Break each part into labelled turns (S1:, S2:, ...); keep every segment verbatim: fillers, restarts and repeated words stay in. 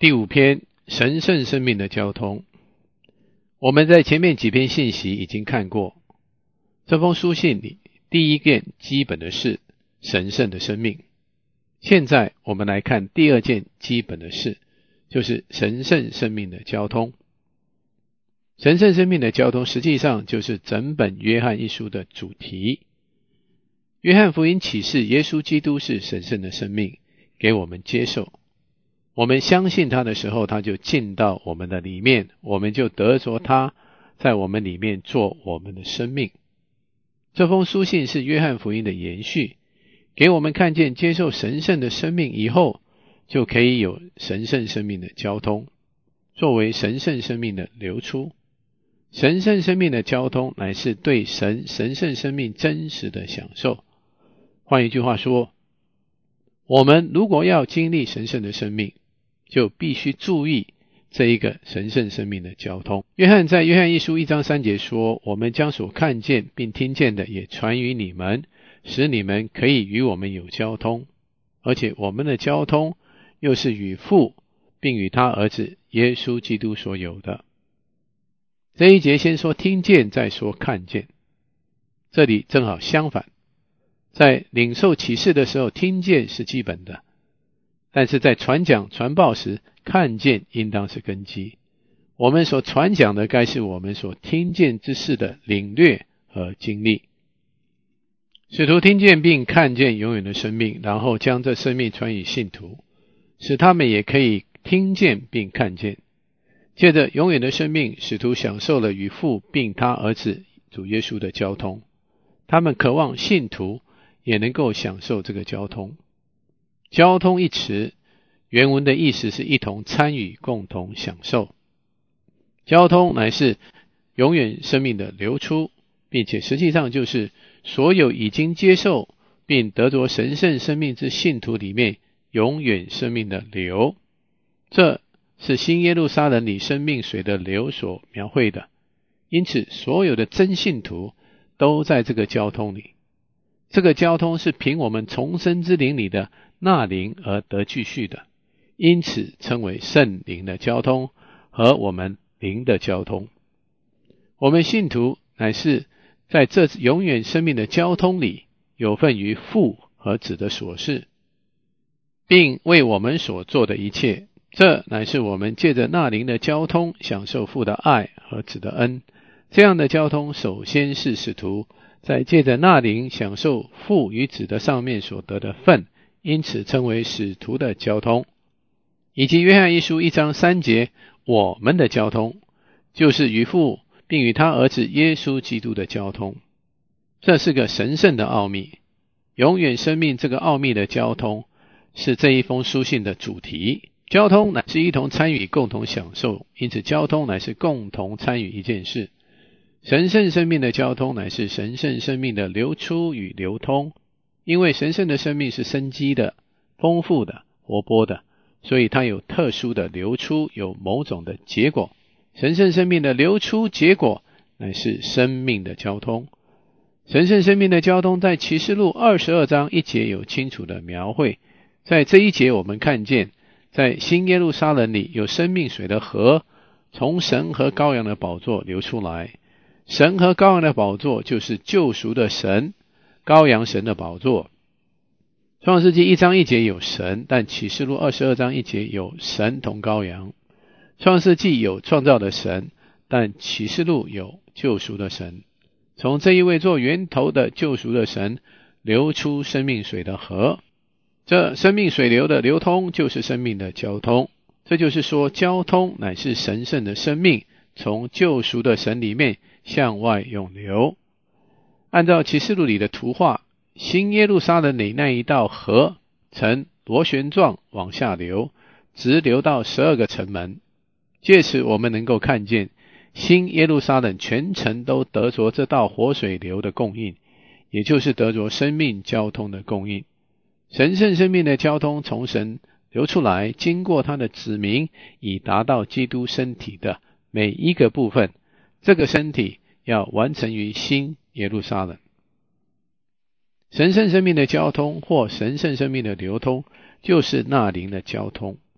S1: 第五篇，神圣生命的交通。我们在前面几篇信息已经看过，这封书信里第一件基本的事，神圣的生命。现在我们来看第二件基本的事，就是神圣生命的交通。神圣生命的交通实际上就是整本约翰一书的主题。约翰福音启示耶稣基督是神圣的生命，给我们接受。我们相信他的时候，他就进到我们的里面，我们就得着他在我们里面做我们的生命。这封书信是约翰福音的延续，给我们看见接受神圣的生命以后，就可以有神圣生命的交通，作为神圣生命的流出。神圣生命的交通乃是对神神圣生命真实的享受。换一句话说，我们如果要经历神圣的生命，就必须注意这一个神圣生命的交通。约翰在约翰一书一章三节说，我们将所看见并听见的也传于你们，使你们可以与我们有交通，而且我们的交通又是与父并与他儿子耶稣基督所有的。这一节先说听见，再说看见，这里正好相反。在领受启示的时候，听见是基本的，但是在传讲传报时，看见应当是根基。我们所传讲的该是我们所听见之事的领略和经历。使徒听见并看见永远的生命，然后将这生命传与信徒，使他们也可以听见并看见。借着永远的生命，使徒享受了与父并他儿子主耶稣的交通，他们渴望信徒也能够享受这个交通。交通一词原文的意思是一同参与，共同享受。交通乃是永远生命的流出，并且实际上就是所有已经接受并得着神圣生命之信徒里面永远生命的流。这是新耶路撒冷里生命水的流所描绘的，因此所有的真信徒都在这个交通里。这个交通是凭我们重生之灵里的那灵而得继续的，因此称为圣灵的交通和我们灵的交通。我们信徒乃是在这永远生命的交通里有份于父和子的所事，并为我们所做的一切。这乃是我们借着那灵的交通享受父的爱和子的恩。这样的交通首先是使徒在借着那灵享受父与子的上面所得的份，因此称为使徒的交通。以及约翰一书一章三节，我们的交通就是与父并与他儿子耶稣基督的交通。这是个神圣的奥秘，永远生命这个奥秘的交通是这一封书信的主题。交通乃是一同参与，共同享受，因此交通乃是共同参与一件事。神圣生命的交通乃是神圣生命的流出与流通，因为神圣的生命是生机的、丰富的、活泼的，所以它有特殊的流出，有某种的结果。神圣生命的流出结果乃是生命的交通。神圣生命的交通在启示录二十二章一节有清楚的描绘。在这一节我们看见，在新耶路撒冷里有生命水的河从神和羔羊的宝座流出来。神和羔羊的宝座就是救赎的神，羔羊神的宝座。创世纪一章一节有神，但启示录二十二章一节有神同羔羊。创世纪有创造的神，但启示录有救赎的神。从这一位做源头的救赎的神流出生命水的河，这生命水流的流通就是生命的交通。这就是说，交通乃是神圣的生命从救赎的神里面向外涌流。按照启示录里的图画，新耶路撒冷里那一道河呈螺旋状往下流，直流到十二个城门。借此我们能够看见新耶路撒冷全城都得着这道活水流的供应，也就是得着生命交通的供应。神圣生命的交通从神流出来，经过他的子民，以达到基督身体的每一个部分。这个身体要完成于新耶路撒冷。神圣生命的交通或神圣生命的流通，就是那灵的交通。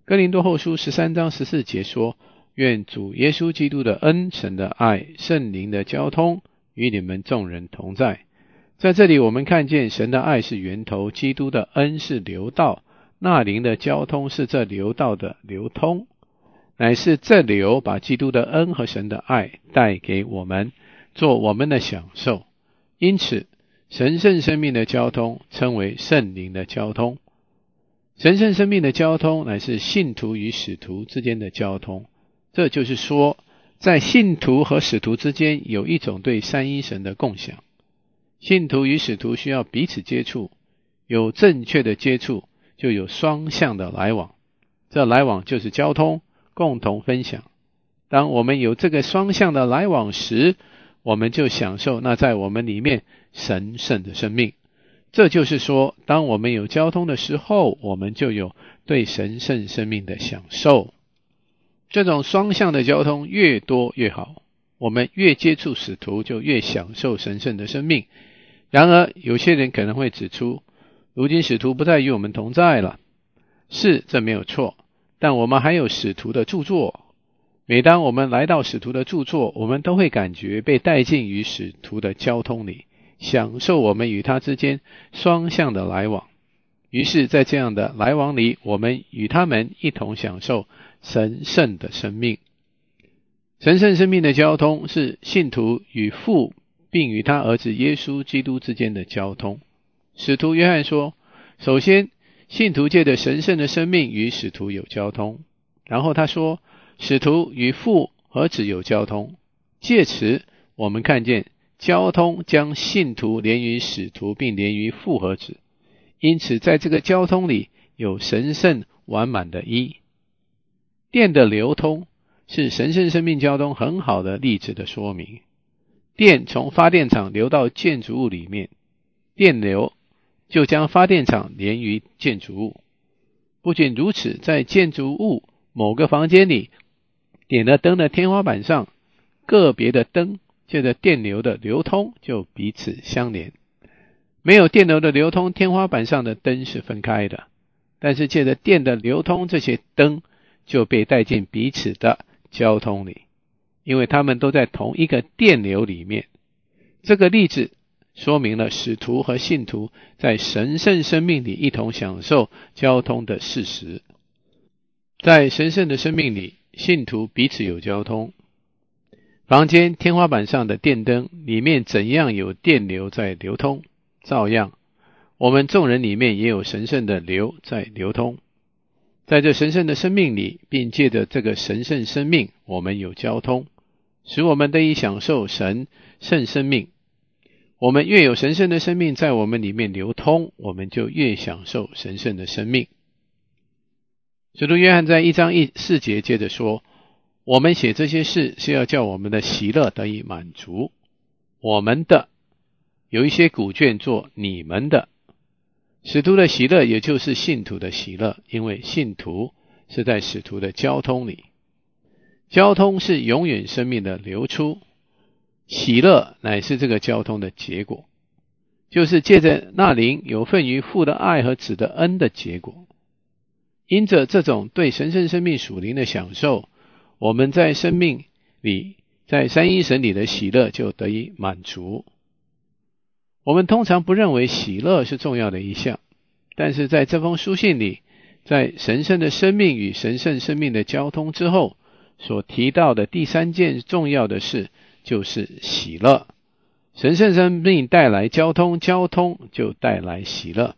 S1: 哥林多后书十三章十四节说，愿主耶稣基督的恩、神的爱、圣灵的交通与你们众人同在。在这里我们看见神的爱是源头，基督的恩是流道，那灵的交通是这流道的流通，乃是这流把基督的恩和神的爱带给我们，做我们的享受。因此神圣生命的交通称为圣灵的交通。神圣生命的交通乃是信徒与使徒之间的交通，这就是说，在信徒和使徒之间有一种对三一神的共享。信徒与使徒需要彼此接触，有正确的接触，就有双向的来往，这来往就是交通，共同分享。当我们有这个双向的来往时，我们就享受那在我们里面神圣的生命。这就是说，当我们有交通的时候，我们就有对神圣生命的享受。这种双向的交通越多越好，我们越接触使徒，就越享受神圣的生命。然而有些人可能会指出，如今使徒不再与我们同在了。是，这没有错，但我们还有使徒的著作。每当我们来到使徒的著作，我们都会感觉被带进与使徒的交通里，享受我们与他之间双向的来往。于是在这样的来往里，我们与他们一同享受神圣的生命。神圣生命的交通是信徒与父并与他儿子耶稣基督之间的交通。使徒约翰说，首先信徒借着神圣的生命与使徒有交通，然后他说使徒与父和子有交通。借此我们看见交通将信徒连于使徒并连于父和子，因此在这个交通里有神圣完满的一。电的流通是神圣生命交通很好的例子的说明。电从发电厂流到建筑物里面，电流就将发电厂连于建筑物。不仅如此，在建筑物某个房间里点了灯的天花板上，个别的灯借着电流的流通就彼此相连。没有电流的流通，天花板上的灯是分开的，但是借着电的流通，这些灯就被带进彼此的交通里，因为它们都在同一个电流里面。这个例子说明了使徒和信徒在神圣生命里一同享受交通的事实。在神圣的生命里，信徒彼此有交通。房间天花板上的电灯里面怎样有电流在流通，照样我们众人里面也有神圣的流在流通。在这神圣的生命里，并借着这个神圣生命，我们有交通，使我们得以享受神圣生命。我们越有神圣的生命在我们里面流通，我们就越享受神圣的生命。使徒约翰在一章四节接着说，我们写这些事是要叫我们的喜乐得以满足。我们的有一些古卷做你们的。使徒的喜乐也就是信徒的喜乐，因为信徒是在使徒的交通里。交通是永远生命的流出，喜乐乃是这个交通的结果，就是借着那灵有份于父的爱和子的恩的结果。因着这种对神圣生命属灵的享受，我们在生命里，在三一神里的喜乐就得以满足。我们通常不认为喜乐是重要的一项，但是在这封书信里，在神圣的生命与神圣生命的交通之后，所提到的第三件重要的事就是喜乐。神圣生命带来交通，交通就带来喜乐。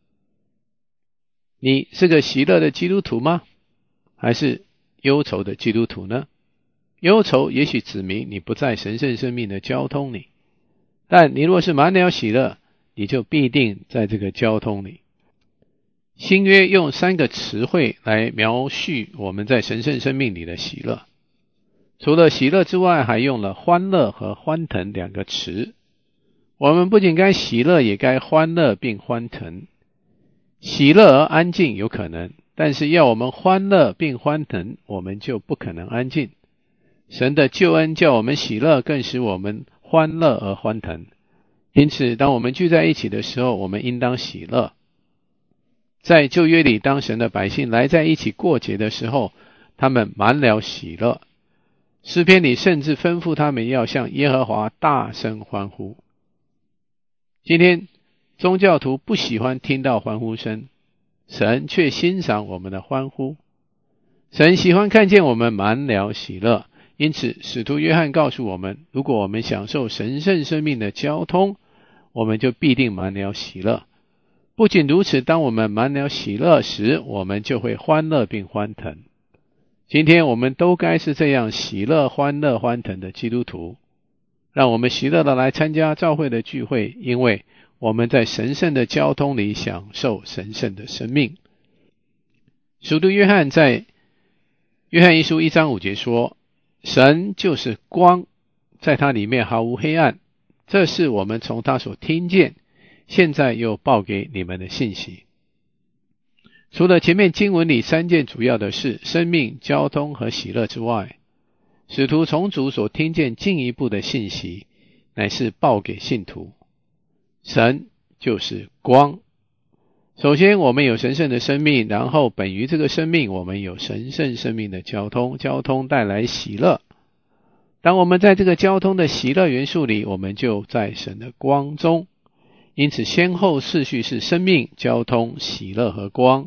S1: 你是个喜乐的基督徒吗？还是忧愁的基督徒呢？忧愁也许指明你不在神圣生命的交通里，但你若是满了喜乐，你就必定在这个交通里。新约用三个词汇来描述我们在神圣生命里的喜乐。除了喜乐之外，还用了欢乐和欢腾两个词。我们不仅该喜乐，也该欢乐并欢腾。喜乐而安静有可能，但是要我们欢乐并欢腾，我们就不可能安静。神的救恩叫我们喜乐，更使我们欢乐而欢腾。因此当我们聚在一起的时候，我们应当喜乐。 在旧约里，当神的百姓来在一起过节的时候，他们满了喜乐。诗篇里甚至吩咐他们要向耶和华大声欢呼。今天宗教徒不喜欢听到欢呼声，神却欣赏我们的欢呼。神喜欢看见我们满了喜乐，因此使徒约翰告诉我们，如果我们享受神圣生命的交通，我们就必定满了喜乐。不仅如此，当我们满了喜乐时，我们就会欢乐并欢腾。今天我们都该是这样喜乐、欢乐、欢腾的基督徒。让我们喜乐的来参加教会的聚会，因为我们在神圣的交通里享受神圣的生命。使徒约翰在约翰一书一章五节说，神就是光，在他里面毫无黑暗，这是我们从他所听见，现在又报给你们的信息。除了前面经文里三件主要的事，生命、交通和喜乐之外，使徒从主所听见进一步的信息，乃是报给信徒。神就是光。首先我们有神圣的生命，然后本于这个生命，我们有神圣生命的交通，交通带来喜乐。当我们在这个交通的喜乐元素里，我们就在神的光中。因此先后次序是生命、交通、喜乐和光。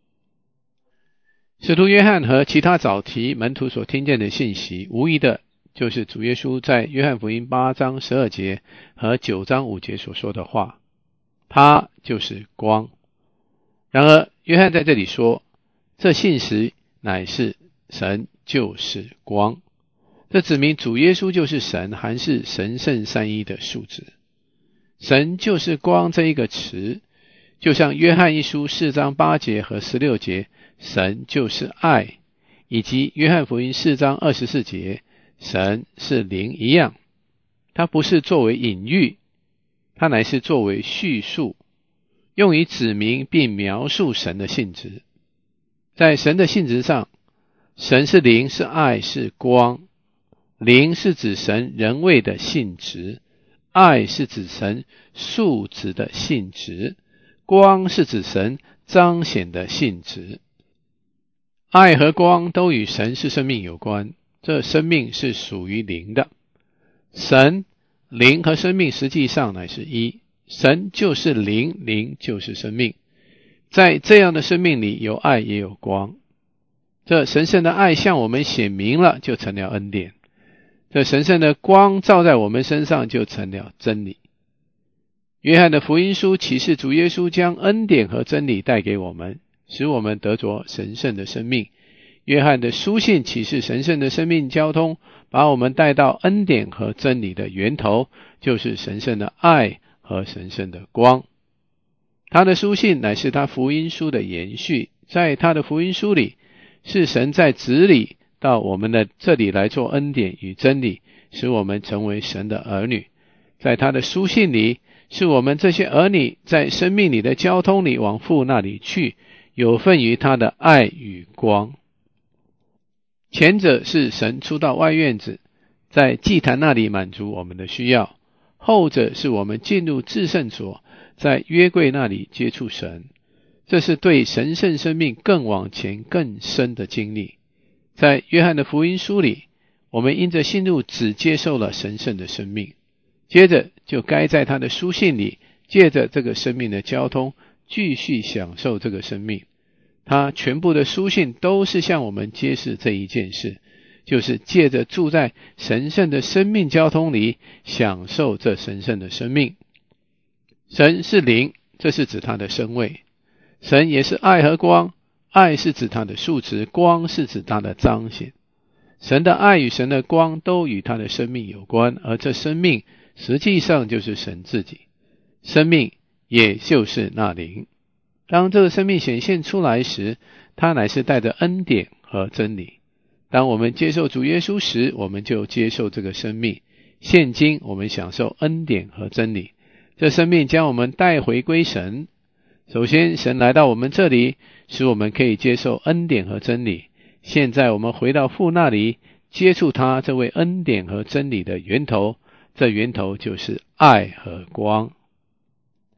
S1: 使徒约翰和其他早期门徒所听见的信息，无疑的就是主耶稣在约翰福音八章十二节和九章五节所说的话，他就是光。然而约翰在这里说，这信实乃是神就是光，这指明主耶稣就是神，还是神圣三一的数字。神就是光这一个词，就像约翰一书四章八节和十六节，神就是爱，以及约翰福音四章二十四节，神是灵一样。它不是作为隐喻，它乃是作为叙述，用以指明并描述神的性质。在神的性质上，神是灵，是爱，是光。灵是指神人位的性质，爱是指神数值的性质，光是指神彰显的性质。爱和光都与神是生命有关，这生命是属于灵的。神、灵和生命实际上乃是一，神就是灵，灵就是生命。在这样的生命里，有爱也有光。这神圣的爱向我们显明了，就成了恩典。这神圣的光照在我们身上，就成了真理。约翰的福音书启示主耶稣将恩典和真理带给我们，使我们得着神圣的生命。约翰的书信启示神圣的生命交通，把我们带到恩典和真理的源头，就是神圣的爱和神圣的光。他的书信乃是他福音书的延续，在他的福音书里，是神在子里到我们的这里来做恩典与真理，使我们成为神的儿女。在他的书信里，是我们这些儿女在生命里的交通里往父那里去，有份于他的爱与光。前者是神出到外院子，在祭坛那里满足我们的需要，后者是我们进入至圣所，在约柜那里接触神。这是对神圣生命更往前更深的经历。在约翰的福音书里，我们因着信入只接受了神圣的生命，接着就该在他的书信里借着这个生命的交通继续享受这个生命。他全部的书信都是向我们揭示这一件事，就是借着住在神圣的生命交通里享受这神圣的生命。神是灵，这是指他的身位。神也是爱和光，爱是指他的数值，光是指他的彰显。神的爱与神的光都与他的生命有关，而这生命实际上就是神自己，生命也就是那灵。当这个生命显现出来时，它乃是带着恩典和真理。当我们接受主耶稣时，我们就接受这个生命。现今我们享受恩典和真理，这生命将我们带回归神。首先，神来到我们这里，使我们可以接受恩典和真理。现在我们回到父那里，接触他这位恩典和真理的源头，这源头就是爱和光。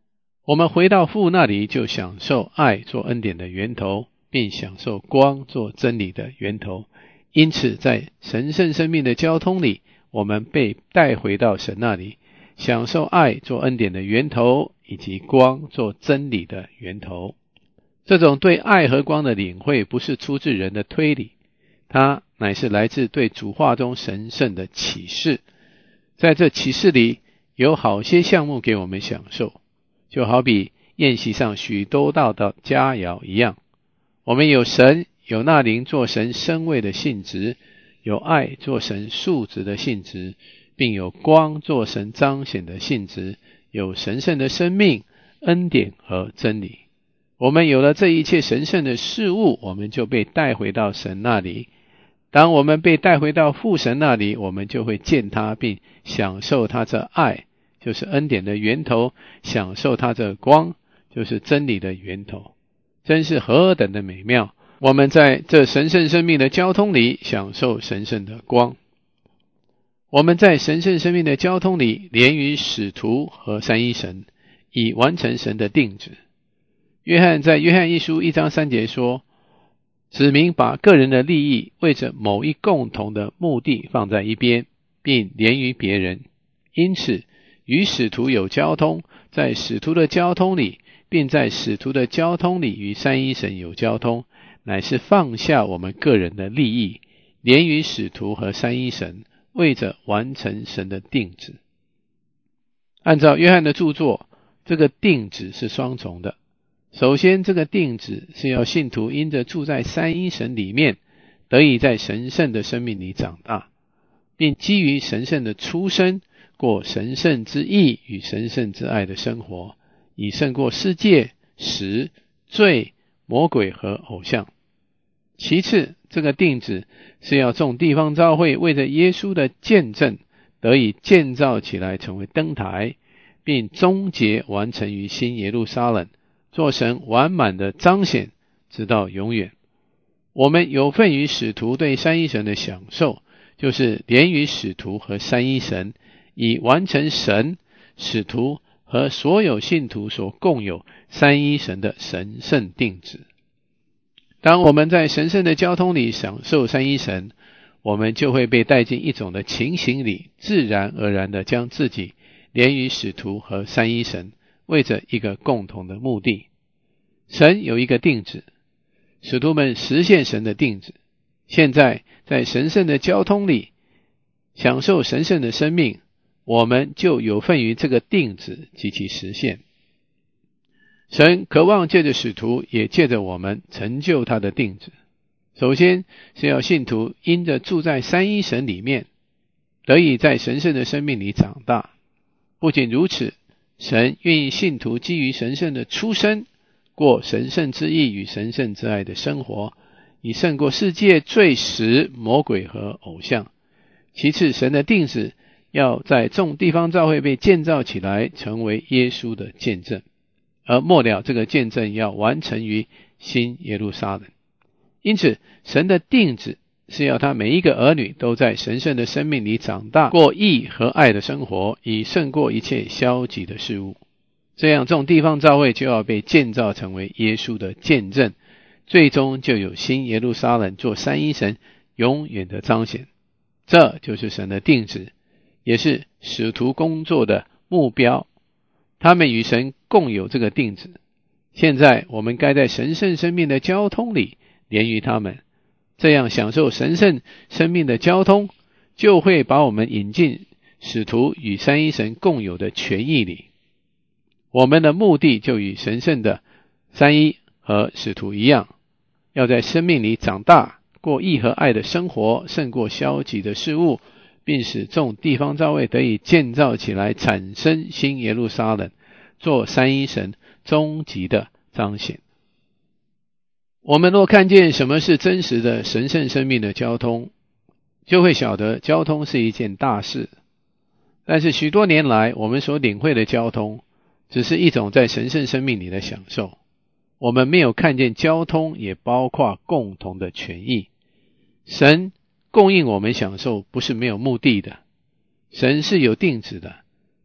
S1: 我们回到父那里，就享受爱做恩典的源头，并享受光做真理的源头。因此在神圣生命的交通里，我们被带回到神那里，享受爱做恩典的源头，以及光做真理的源头。这种对爱和光的领会不是出自人的推理，它乃是来自对主话中神圣的启示。在这启示里，有好些项目给我们享受，就好比宴席上许多道的佳肴一样。我们有神，有那灵做神生位的性质，有爱做神数值的性质，并有光做神彰显的性质，有神圣的生命、恩典和真理。我们有了这一切神圣的事物，我们就被带回到神那里。当我们被带回到父神那里，我们就会见他，并享受他这爱，就是恩典的源头，享受他这光，就是真理的源头。真是何等的美妙！我们在这神圣生命的交通里享受神圣的光。我们在神圣生命的交通里连于使徒和三一神，以完成神的定旨。约翰在约翰一书一章三节说，指明把个人的利益为着某一共同的目的放在一边，并连于别人。因此与使徒有交通，在使徒的交通里，并在使徒的交通里与三一神有交通，乃是放下我们个人的利益，连于使徒和三一神，为着完成神的定旨。按照约翰的著作，这个定旨是双重的。首先，这个定旨是要信徒因着住在三一神里面，得以在神圣的生命里长大，并基于神圣的出生，过神圣之义与神圣之爱的生活，以胜过世界、时、罪、魔鬼和偶像。其次，这个定旨是要众地方教会为着耶稣的见证，得以建造起来成为灯台，并终结完成于新耶路撒冷，做神完满的彰显，直到永远。我们有份于使徒对三一神的享受，就是连于使徒和三一神，以完成神、使徒和所有信徒所共有三一神的神圣定旨。当我们在神圣的交通里享受三一神，我们就会被带进一种的情形里，自然而然地将自己连于使徒和三一神，为着一个共同的目的。神有一个定旨，使徒们实现神的定旨。现在在神圣的交通里享受神圣的生命，我们就有份于这个定旨及其实现。神渴望借着使徒，也借着我们成就他的定旨。首先是要信徒因着住在三一神里面，得以在神圣的生命里长大。不仅如此，神愿意信徒基于神圣的出生，过神圣之义与神圣之爱的生活，以胜过世界、罪、时、魔鬼和偶像。其次，神的定旨要在众地方教会被建造起来，成为耶稣的见证。而末了，这个见证要完成于新耶路撒冷。因此，神的定旨是要他每一个儿女都在神圣的生命里长大，过义和爱的生活，以胜过一切消极的事物。这样，众地方教会就要被建造成为耶稣的见证，最终就有新耶路撒冷做三一神永远的彰显。这就是神的定旨，也是使徒工作的目标。他们与神共有这个定旨。现在我们该在神圣生命的交通里连于他们，这样享受神圣生命的交通，就会把我们引进使徒与三一神共有的权益里。我们的目的就与神圣的三一和使徒一样，要在生命里长大，过义和爱的生活，胜过消极的事物，并使众地方教会得以建造起来，产生新耶路撒冷，做三一神终极的彰显。我们若看见什么是真实的神圣生命的交通，就会晓得交通是一件大事。但是许多年来，我们所领会的交通只是一种在神圣生命里的享受，我们没有看见交通也包括共同的权益。神供应我们享受不是没有目的的，神是有定旨的，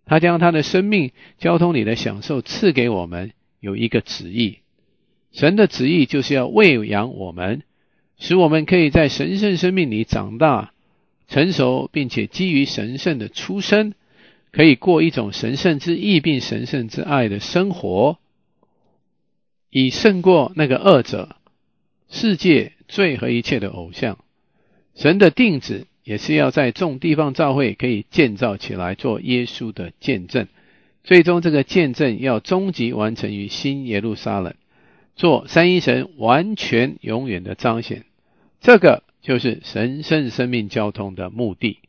S1: 他将他的生命交通里的享受赐给我们，有一个旨意。神的旨意就是要喂养我们，使我们可以在神圣生命里长大成熟，并且基于神圣的出生，可以过一种神圣之义并神圣之爱的生活，以胜过那个恶者、世界、罪和一切的偶像。神的定旨也是要在众地方教会可以建造起来，做耶稣的见证，最终这个见证要终极完成于新耶路撒冷，做三一神完全永远的彰显。这个就是神圣生命交通的目的。